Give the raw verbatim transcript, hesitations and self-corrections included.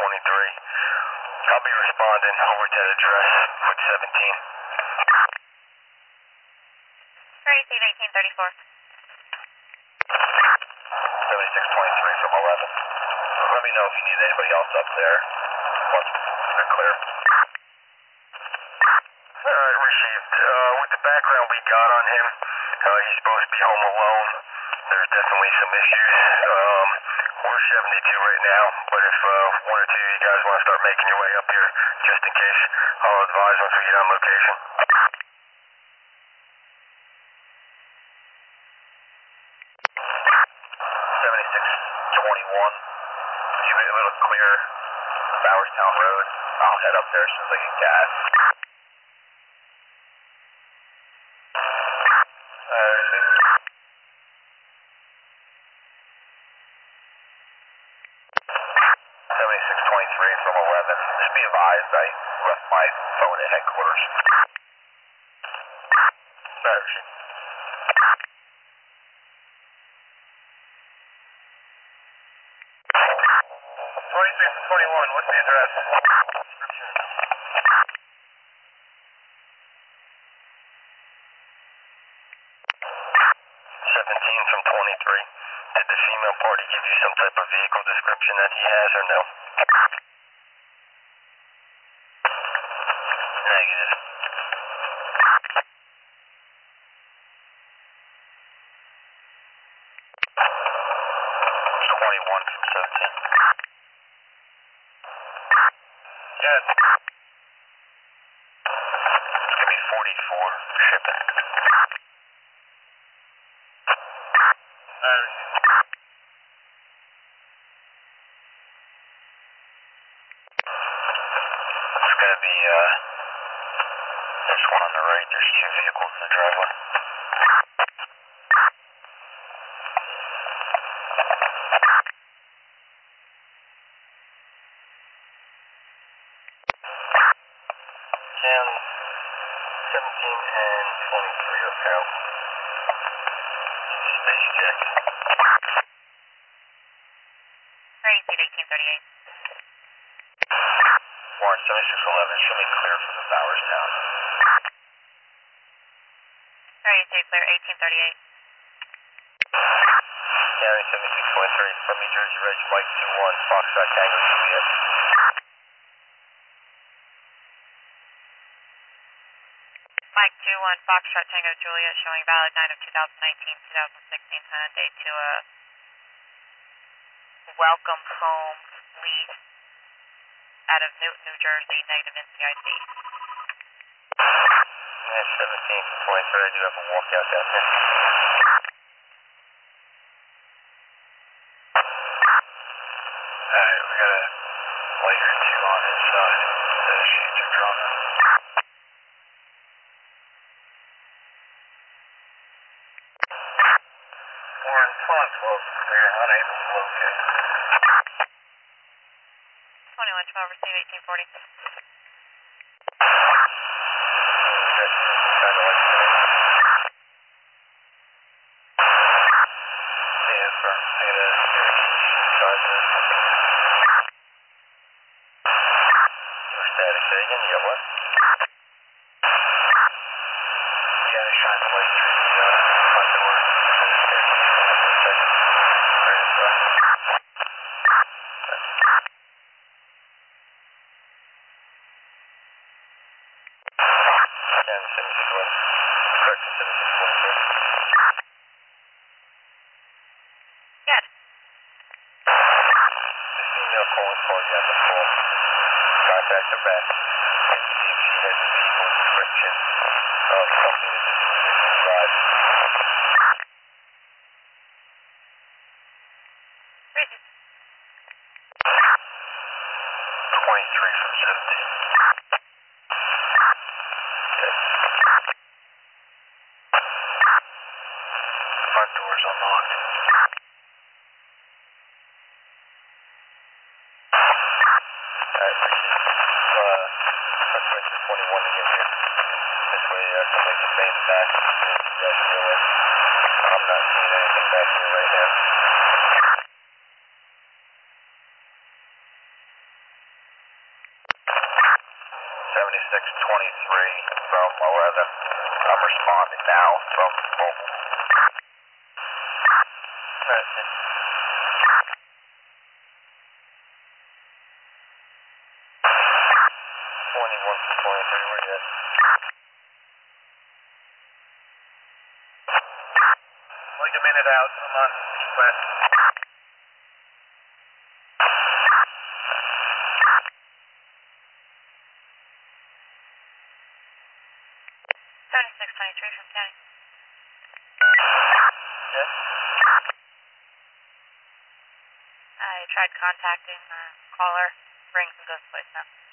twenty-three. I'll be responding over to that address with seventeen. thirty-three, nineteen thirty-four. seventy-six twenty-three from eleven. Let me know if you need anybody else up there. Once they're clear. Alright, received. Uh, with the background we got on him, uh, he's supposed to be home alone. There's definitely some issues. Um, we're seventy-two right now, but if uh, one or two of you guys want to start making your way up here, just in case, I'll advise once we get on location. seventy-six twenty-one. You made a little clear Bowerstown Road. I'll head up there as soon as I get gas. seventy-six twenty-three from eleven. Just be advised, I left my phone at headquarters. Better. twenty-three from twenty-one, what's the address? seventeen from twenty-three. Did the female party give you some type of vehicle description that he has or no? Negative. twenty-one from seventeen. Yeah. It's gonna be forty-four shipping. Alright. It's gonna be, uh, there's one on the right, there's two vehicles in the driveway. Cam seventeen and twenty-three are out. Space check. thirty-three, eighteen thirty-eight. Warren seventy-six eleven, show me clear from the Bowerstown. thirty-three, clear, eighteen thirty-eight. County seventy-six twenty-three from New Jersey, Reg Mike two one, Foxtrot Tango Juliet. Mike two one, Foxtrot Tango Juliet, showing valid night of twenty nineteen twenty sixteen Hyundai to a welcome home lease out of Newton, New Jersey, negative N C I C. And seventeen from twenty-three, I do have a walkout down there. Alright, we got a light or two on his side. The shades are drawn up. Warren, twelve twelve, clear, unable to locate. twenty-one twelve, receive eighteen forty. Yeah, for I got a charger. Your static, say again, you got what? You gotta shine the light through the uh, front door. Right inside. Yeah, the seventy-six one. Correct, the seventy-six one, sir. Yes. The female calling called you on the phone. Contact her back and see if she has a vehicle description of something that this individual drives. twenty-three from seventeen. Okay. Front door's unlocked. Alright, uh, let's wait for twenty-one to get here. This way, uh, somebody can stay in the back and you guys deal with. I'm not seeing anything back here right now. seventy-six twenty-three from eleven. I'm responding now from mobile. Preston. twenty-one from twenty-three, we're good. Like a minute out, I'm on west. seventy-six twenty-three from county. Yes. I tried contacting the caller, brings some ghost voice now.